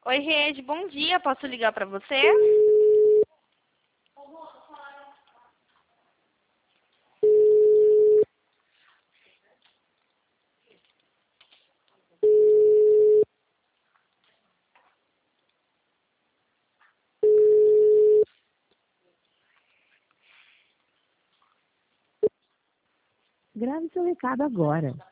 Oi, Rede, bom dia. Posso ligar para você? Grave seu recado agora.